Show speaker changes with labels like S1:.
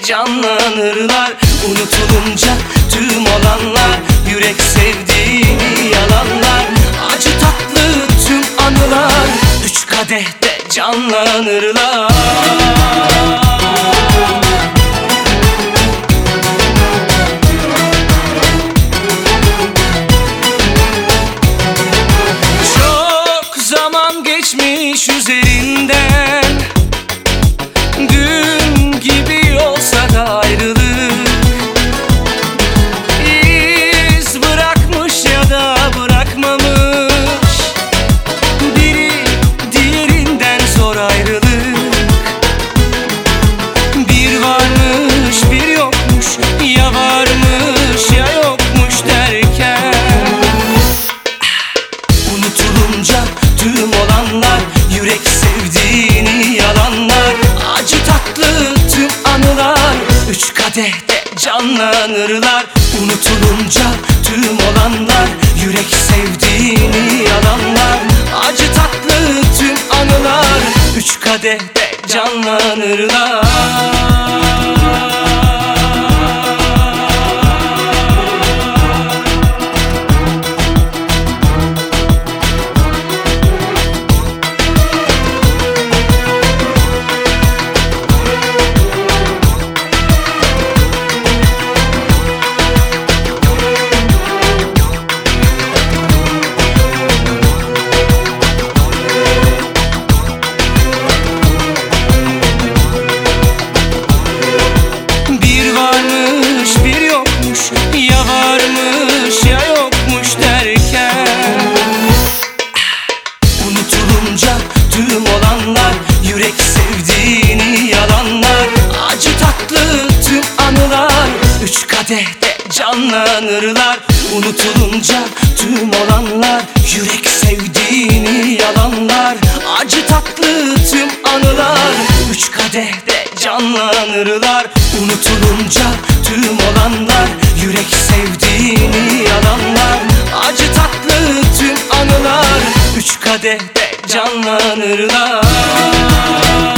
S1: canlanırlar. Unutulunca tüm olanlar, yürek sevdiğini yalanlar. Acı tatlı tüm anılar, 3 kadehte canlanırlar. Çok zaman geçmiş üzerinden, dün gibi olsa da ayrılık iz bırakmış ya da bırakmamış. Biri diğerinden zor ayrılık. Bir varmış bir yokmuş, ya varmış ya yokmuş derken, unutulunca tüm olanlar, yürek sevdiğini yalanlar. Acı tatlı tüm anılar, 3 kadehte canlanırlar. Unutulunca tüm olanlar, yürek sevdiğini yalanlar. Acı tatlı tüm anılar, 3 kadehte canlanırlar. Ya varmış ya yokmuş derken, unutulunca tüm olanlar, yürek sevdiğini yalanlar. Acı tatlı tüm anılar, 3 kadehte canlanırlar. Unutulunca tüm olanlar, yürek sevdiğini yalanlar. Acı tatlı tüm anılar, 3 kadehte canlanırlar. Unutulunca tüm olanlar, yürek sevdiğini yalanlar. Acı tatlı tüm anılar, 3 kadehte canlanırlar.